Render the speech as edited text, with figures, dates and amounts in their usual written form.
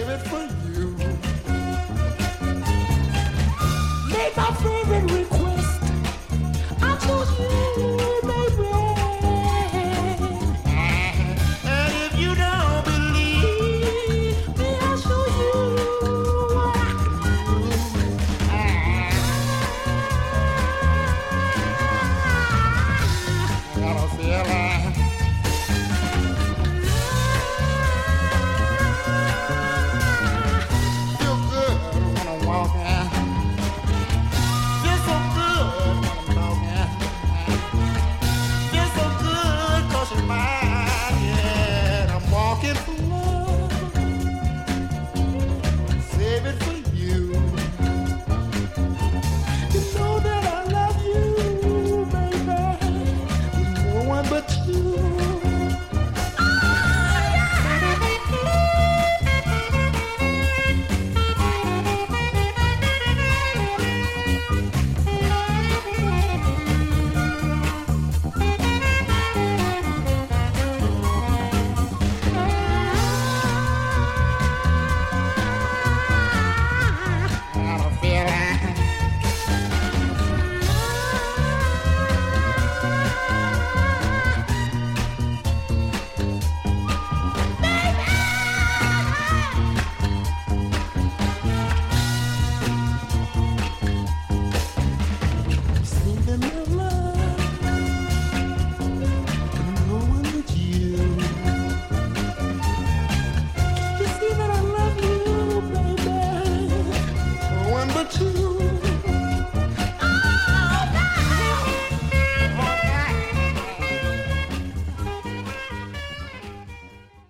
it for you. Make my favorite request. I chose you, baby. And if you don't believe me, I'll show you what I can do. I got a feeling. Feel good when I'm walking. Feel so good when I'm talking. Feel so good 'cause you're mine. Yeah, I'm walking.